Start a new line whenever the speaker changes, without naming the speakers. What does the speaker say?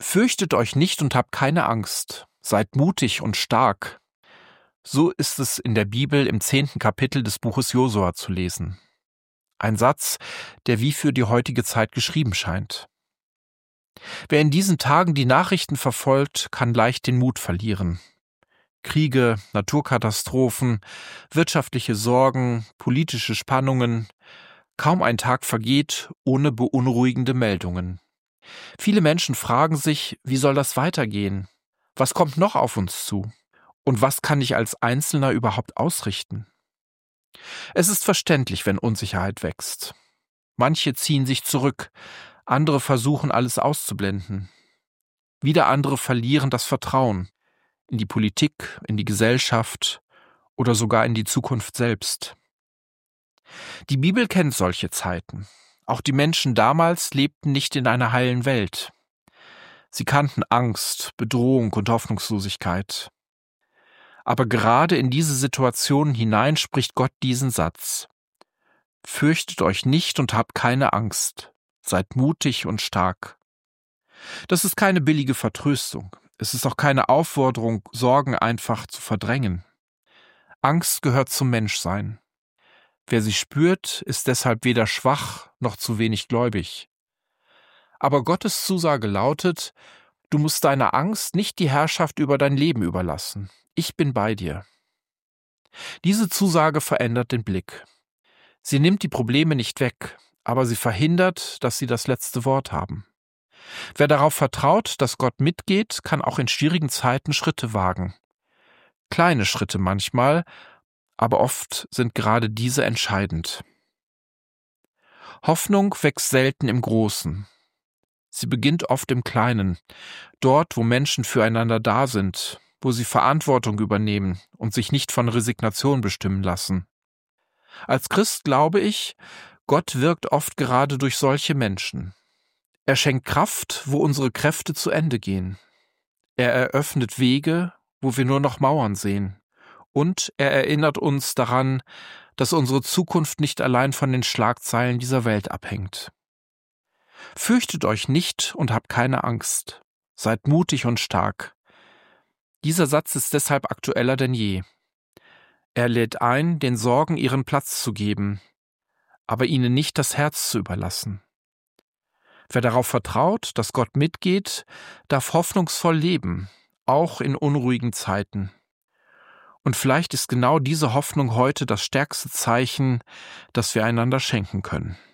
Fürchtet euch nicht und habt keine Angst, seid mutig und stark. So ist es in der Bibel im 10. Kapitel des Buches Josua zu lesen. Ein Satz, der wie für die heutige Zeit geschrieben scheint. Wer in diesen Tagen die Nachrichten verfolgt, kann leicht den Mut verlieren. Kriege, Naturkatastrophen, wirtschaftliche Sorgen, politische Spannungen. Kaum ein Tag vergeht ohne beunruhigende Meldungen. Viele Menschen fragen sich, wie soll das weitergehen? Was kommt noch auf uns zu? Und was kann ich als Einzelner überhaupt ausrichten? Es ist verständlich, wenn Unsicherheit wächst. Manche ziehen sich zurück, andere versuchen, alles auszublenden. Wieder andere verlieren das Vertrauen in die Politik, in die Gesellschaft oder sogar in die Zukunft selbst. Die Bibel kennt solche Zeiten. Auch die Menschen damals lebten nicht in einer heilen Welt. Sie kannten Angst, Bedrohung und Hoffnungslosigkeit. Aber gerade in diese Situationen hinein spricht Gott diesen Satz: Fürchtet euch nicht und habt keine Angst, seid mutig und stark. Das ist keine billige Vertröstung. Es ist auch keine Aufforderung, Sorgen einfach zu verdrängen. Angst gehört zum Menschsein. Wer sie spürt, ist deshalb weder schwach noch zu wenig gläubig. Aber Gottes Zusage lautet: Du musst deiner Angst nicht die Herrschaft über dein Leben überlassen. Ich bin bei dir. Diese Zusage verändert den Blick. Sie nimmt die Probleme nicht weg, aber sie verhindert, dass sie das letzte Wort haben. Wer darauf vertraut, dass Gott mitgeht, kann auch in schwierigen Zeiten Schritte wagen. Kleine Schritte manchmal, aber oft sind gerade diese entscheidend. Hoffnung wächst selten im Großen. Sie beginnt oft im Kleinen, dort, wo Menschen füreinander da sind, wo sie Verantwortung übernehmen und sich nicht von Resignation bestimmen lassen. Als Christ glaube ich, Gott wirkt oft gerade durch solche Menschen. Er schenkt Kraft, wo unsere Kräfte zu Ende gehen. Er eröffnet Wege, wo wir nur noch Mauern sehen. Und er erinnert uns daran, dass unsere Zukunft nicht allein von den Schlagzeilen dieser Welt abhängt. Fürchtet euch nicht und habt keine Angst. Seid mutig und stark. Dieser Satz ist deshalb aktueller denn je. Er lädt ein, den Sorgen ihren Platz zu geben, aber ihnen nicht das Herz zu überlassen. Wer darauf vertraut, dass Gott mitgeht, darf hoffnungsvoll leben, auch in unruhigen Zeiten. Und vielleicht ist genau diese Hoffnung heute das stärkste Zeichen, das wir einander schenken können.